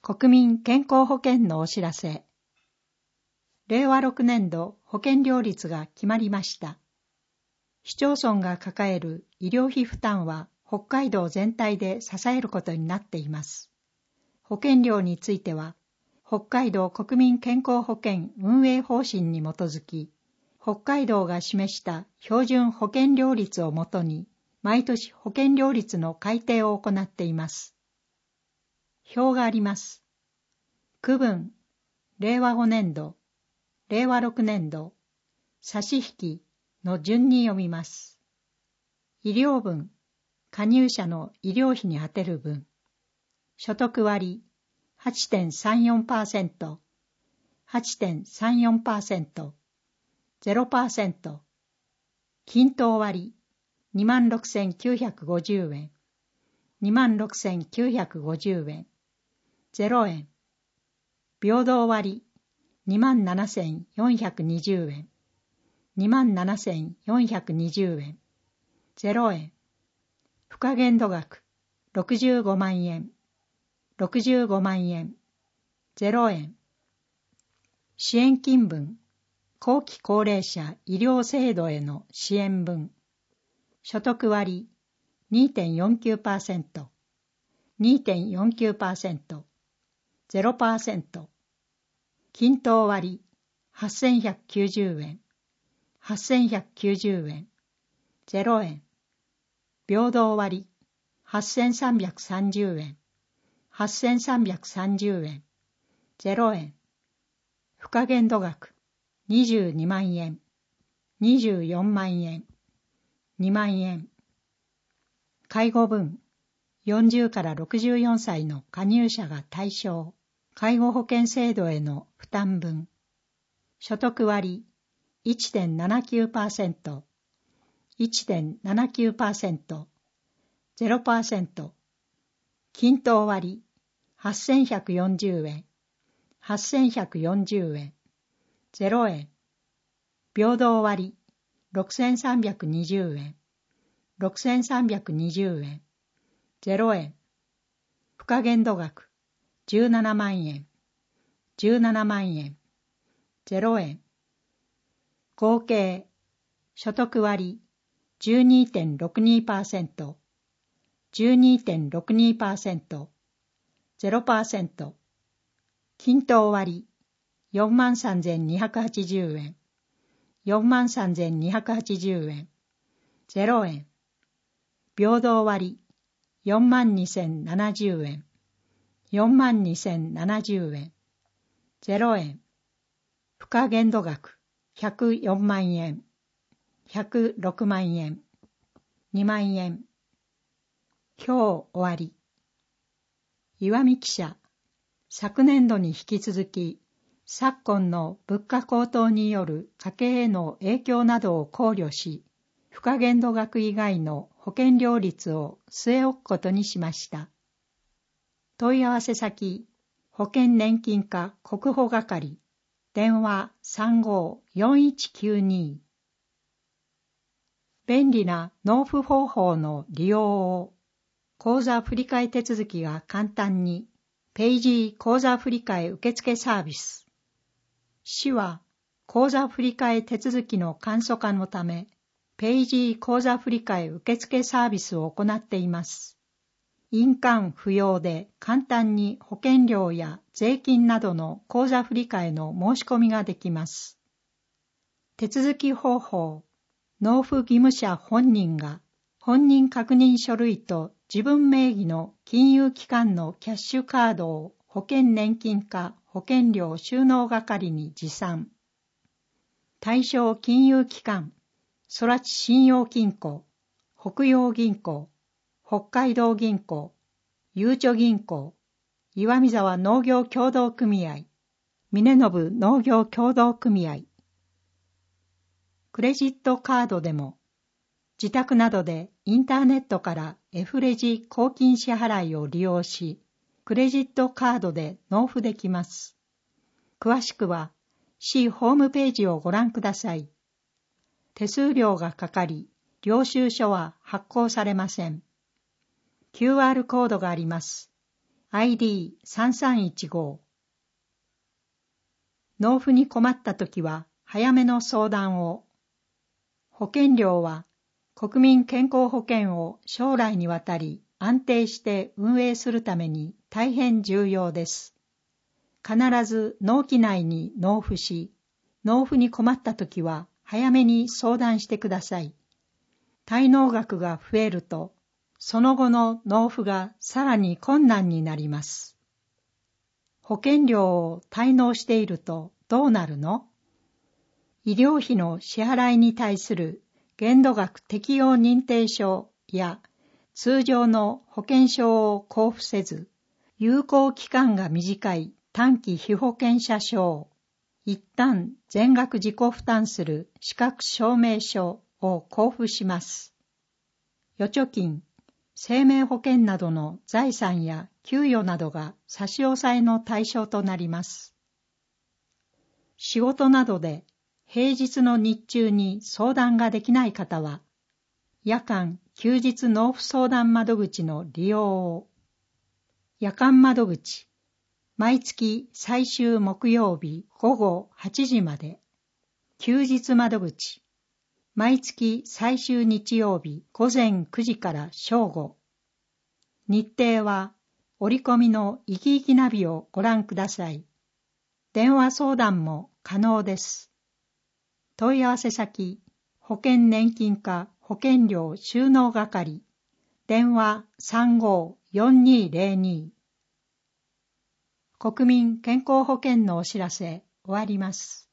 国民健康保険のお知らせ。令和6年度保険料率が決まりました。市町村が抱える医療費負担は北海道全体で支えることになっています。保険料については、北海道国民健康保険運営方針に基づき、北海道が示した標準保険料率をもとに、毎年保険料率の改定を行っています。表があります。区分、令和5年度、令和6年度、差し引きの順に読みます。医療分、加入者の医療費に充てる分、所得割 8.34%、8.34%、0%、均等割 26,950 円、26,950 円、0円、平等割 27,420 円、27,420 円、0円、付加限度額65万円、65万円、0円、支援金分、後期高齢者医療制度への支援分、所得割 2.49%、2.49%、0%、均等割8190円、8190円、0円、平等割8330円、8330円、0円、付加限度額22万円、24万円、2万円、介護分40から64歳の加入者が対象、介護保険制度への負担分、所得割 1.79%、1.79%、0%、均等割8140円、8140円、0円、平等割6320円、6320円、0円、付加限度額17万円、17万円、0円、合計、所得割 12.62%、12.62%、0%、均等割 43,280 円、43,280円、0円、平等割 42,070 円、42,070円、0円、付加限度額104万円、106万円、2万円。表終わり。岩見記者、昨年度に引き続き、昨今の物価高騰による家計への影響などを考慮し、付加限度額以外の保険料率を据え置くことにしました。問い合わせ先、保険年金課国保係、電話35-4192。便利な納付方法の利用を、口座振替手続きが簡単に、ペイジー口座振替受付サービス。市は、口座振替手続きの簡素化のため、ペイジー口座振替受付サービスを行っています。印鑑不要で簡単に保険料や税金などの口座振替の申し込みができます。手続き方法、納付義務者本人が本人確認書類と自分名義の金融機関のキャッシュカードを保険年金課保険料収納係に持参。対象金融機関、空知信用金庫、北洋銀行、北海道銀行、ゆうちょ銀行、岩見沢農業協同組合、峰信農業協同組合。クレジットカードでも、自宅などでインターネットからFレジ公金支払いを利用し、クレジットカードで納付できます。詳しくは、市ホームページをご覧ください。手数料がかかり、領収書は発行されません。QR コードがあります。 ID3315。納付に困ったときは早めの相談を。保険料は国民健康保険を将来にわたり安定して運営するために大変重要です。必ず納期内に納付し、納付に困ったときは早めに相談してください。滞納額が増えると、その後の納付がさらに困難になります。保険料を滞納しているとどうなるの？医療費の支払いに対する限度額適用認定証や通常の保険証を交付せず、有効期間が短い短期被保険者証を一旦全額自己負担する資格証明書を交付します。預貯金、生命保険などの財産や給与などが差し押さえの対象となります。仕事などで平日の日中に相談ができない方は、夜間・休日納付相談窓口の利用を。夜間窓口、毎月最終木曜日午後8時まで。休日窓口、毎月最終日曜日午前9時から正午。日程は折り込みのいきいきナビをご覧ください。電話相談も可能です。問い合わせ先、保険年金課保険料収納係、電話35-4202。国民健康保険のお知らせ終わります。